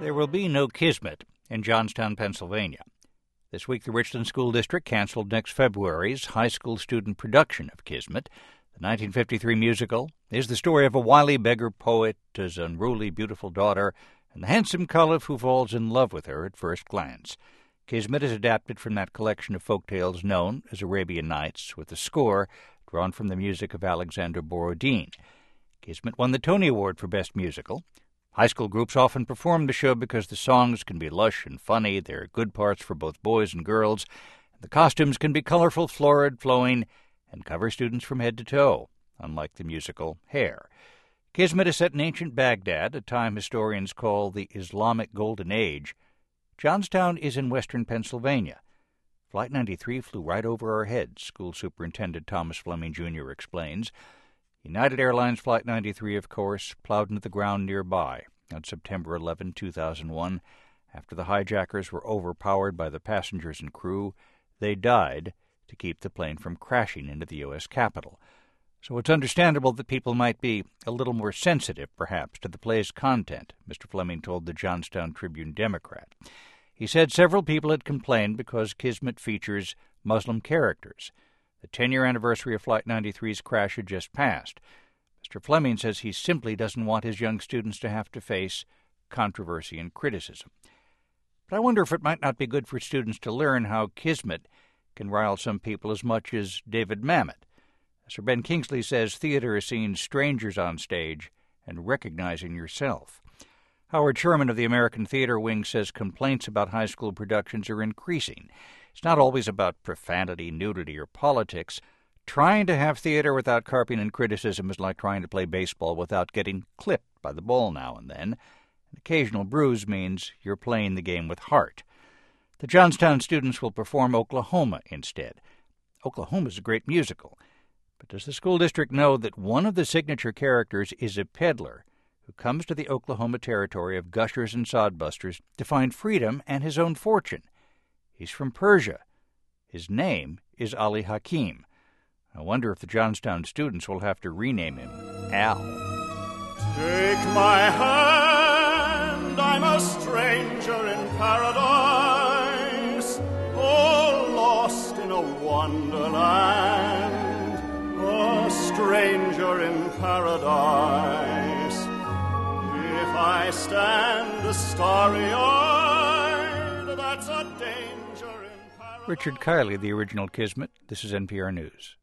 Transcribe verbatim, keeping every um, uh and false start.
There will be no Kismet in Johnstown, Pennsylvania. This week, the Richland School District canceled next February's high school student production of Kismet. The nineteen fifty-three musical is the story of a wily beggar poet, his unruly, beautiful daughter, and the handsome caliph who falls in love with her at first glance. Kismet is adapted from that collection of folk tales known as Arabian Nights, with a score drawn from the music of Alexander Borodin. Kismet won the Tony Award for Best Musical. High school groups often perform the show because the songs can be lush and funny. There are good parts for both boys and girls. The costumes can be colorful, florid, flowing, and cover students from head to toe, unlike the musical Hair. Kismet is set in ancient Baghdad, a time historians call the Islamic Golden Age. Johnstown is in western Pennsylvania. Flight ninety-three flew right over our heads, School Superintendent Thomas Fleming, Junior explains. United Airlines Flight ninety-three, of course, plowed into the ground nearby on September eleventh, two thousand one. After the hijackers were overpowered by the passengers and crew, they died to keep the plane from crashing into the U S Capitol. So it's understandable that people might be a little more sensitive, perhaps, to the play's content, Mister Fleming told the Johnstown Tribune-Democrat. He said several people had complained because Kismet features Muslim characters. The ten-year anniversary of Flight ninety-three's crash had just passed. Mister Fleming says he simply doesn't want his young students to have to face controversy and criticism. But I wonder if it might not be good for students to learn how Kismet can rile some people as much as David Mamet. Sir Ben Kingsley says theater is seeing strangers on stage and recognizing yourself. Howard Sherman of the American Theater Wing says complaints about high school productions are increasing. It's not always about profanity, nudity, or politics. Trying to have theater without carping and criticism is like trying to play baseball without getting clipped by the ball now and then. An occasional bruise means you're playing the game with heart. The Johnstown students will perform Oklahoma instead. Oklahoma is a great musical. But does the school district know that one of the signature characters is a peddler who comes to the Oklahoma territory of gushers and sodbusters to find freedom and his own fortune? He's from Persia. His name is Ali Hakim. I wonder if the Johnstown students will have to rename him Al. Take my hand, I'm a stranger in paradise, oh, lost in a wonderland, a stranger in paradise. If I stand a starry-eyed, that's a danger in paradise. Richard Kiley, the original Kismet. This is N P R News.